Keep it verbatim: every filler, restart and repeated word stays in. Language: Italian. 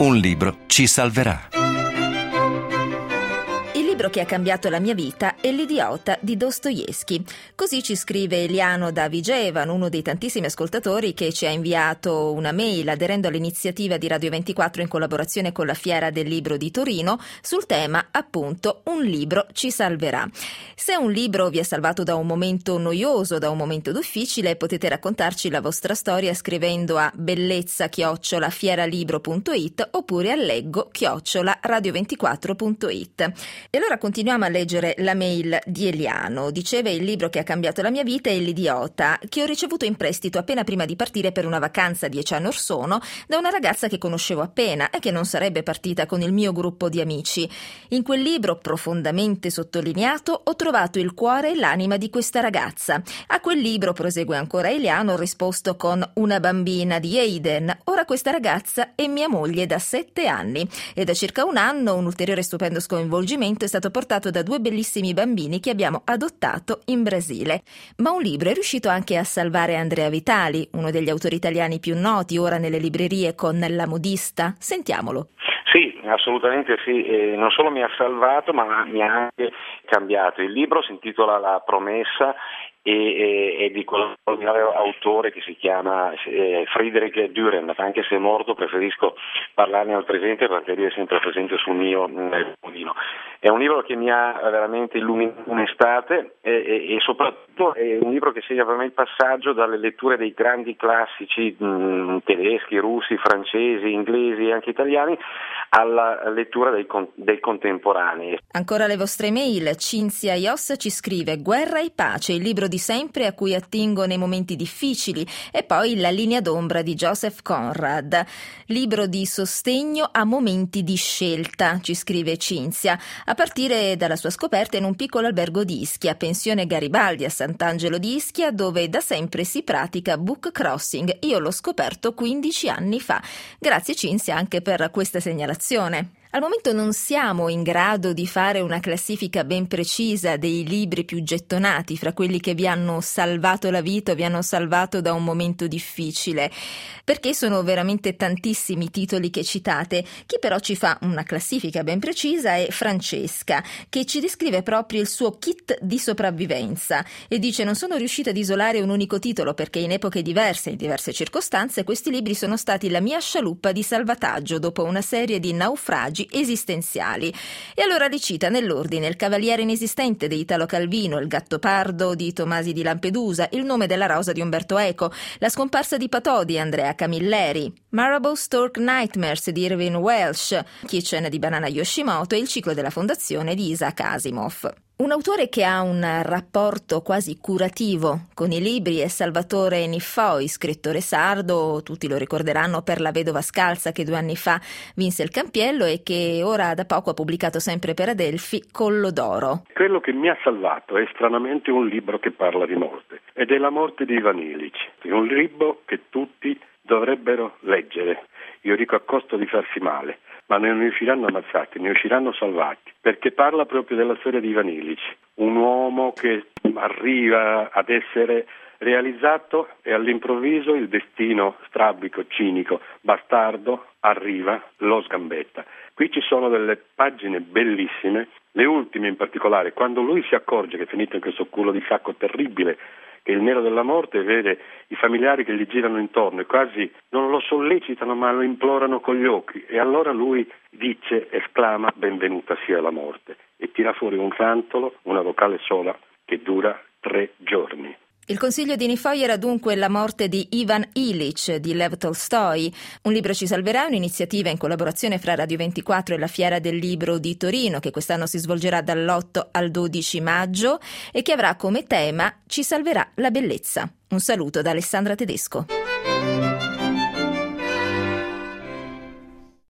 Un libro ci salverà. Il libro che ha cambiato la mia vita è L'idiota di Dostoevskij. Così ci scrive Eliano da Vigevan, uno dei tantissimi ascoltatori che ci ha inviato una mail aderendo all'iniziativa di Radio ventiquattro in collaborazione con la Fiera del Libro di Torino sul tema, appunto, Un libro ci salverà. Se un libro vi ha salvato da un momento noioso, da un momento difficile, potete raccontarci la vostra storia scrivendo a bellezza chiocciola fieralibro punto it oppure a leggo chiocciola radio ventiquattro punto it. E allora continuiamo a leggere la mail di Eliano. Diceva: il libro che ha cambiato la mia vita è L'idiota, che ho ricevuto in prestito appena prima di partire per una vacanza dieci anni or sono da una ragazza che conoscevo appena e che non sarebbe partita con il mio gruppo di amici. In quel libro, profondamente sottolineato, ho trovato il cuore e l'anima di questa ragazza. A quel libro, prosegue ancora Eliano, ho risposto con Una bambina di Hayden. Ora questa ragazza è mia moglie da sette anni e da circa un anno un ulteriore stupendo sconvolgimento è stato portato da due bellissimi bambini che abbiamo adottato in Brasile. Ma un libro è riuscito anche a salvare Andrea Vitali, uno degli autori italiani più noti ora nelle librerie con La Modista. Sentiamolo. Sì, assolutamente sì, e non solo mi ha salvato ma mi ha anche cambiato. Il libro si intitola La promessa e è di quello autore che si chiama eh, Friedrich Dürrenmatt. Anche se è morto preferisco parlarne al presente perché lui è sempre presente sul mio nel comodino. È un libro che mi ha veramente illuminato un'estate e, e, e soprattutto è un libro che segna per me il passaggio dalle letture dei grandi classici mh, tedeschi, russi, francesi, inglesi e anche italiani alla lettura dei, dei contemporanei. Ancora le vostre mail. Cinzia Ios ci scrive: Guerra e pace, il libro di sempre a cui attingo nei momenti difficili, e poi La linea d'ombra di Joseph Conrad, libro di sostegno a momenti di scelta, ci scrive Cinzia, a partire dalla sua scoperta in un piccolo albergo di Ischia, pensione Garibaldi a Sant'Angelo di Ischia, dove da sempre si pratica book crossing. Io l'ho scoperto quindici anni fa. Grazie Cinzia anche per questa segnalazione. Al momento non siamo in grado di fare una classifica ben precisa dei libri più gettonati fra quelli che vi hanno salvato la vita o vi hanno salvato da un momento difficile, perché sono veramente tantissimi i titoli che citate. Chi però ci fa una classifica ben precisa è Francesca, che ci descrive proprio il suo kit di sopravvivenza e dice: non sono riuscita ad isolare un unico titolo perché in epoche diverse e in diverse circostanze questi libri sono stati la mia scialuppa di salvataggio dopo una serie di naufragi esistenziali. E allora li cita nell'ordine: Il Cavaliere inesistente di Italo Calvino, Il Gattopardo di Tomasi di Lampedusa, Il nome della rosa di Umberto Eco, La scomparsa di Patò di Andrea Camilleri, Marable Stork Nightmares di Irving Welsh, Kitchen di Banana Yoshimoto e Il ciclo della fondazione di Isaac Asimov. Un autore che ha un rapporto quasi curativo con i libri è Salvatore Niffoi, scrittore sardo. Tutti lo ricorderanno per La vedova scalza, che due anni fa vinse il Campiello e che ora da poco ha pubblicato sempre per Adelphi Collo d'oro. Quello che mi ha salvato è stranamente un libro che parla di morte, ed è La morte di Ivan Illich. È un libro che tutti dovrebbero leggere. Io dico a costo di farsi male, ma non ne usciranno ammazzati, ne usciranno salvati, perché parla proprio della storia di Ivan Illich, un uomo che arriva ad essere realizzato e all'improvviso il destino strabico, cinico, bastardo arriva, lo sgambetta. Qui ci sono delle pagine bellissime, le ultime in particolare, quando lui si accorge che è finito in questo culo di sacco terribile, che è il nero della morte, vede i familiari che gli girano intorno e quasi non lo sollecitano ma lo implorano con gli occhi, e allora lui dice, esclama: benvenuta sia la morte, e tira fuori un rantolo, una vocale sola, che dura tre giorni. Il consiglio di Niffoi era dunque La morte di Ivan Illich di Lev Tolstoi. Un libro ci salverà, un'iniziativa in collaborazione fra Radio ventiquattro e la Fiera del Libro di Torino, che quest'anno si svolgerà dall'otto al dodici maggio e che avrà come tema Ci salverà la bellezza. Un saluto da Alessandra Tedesco.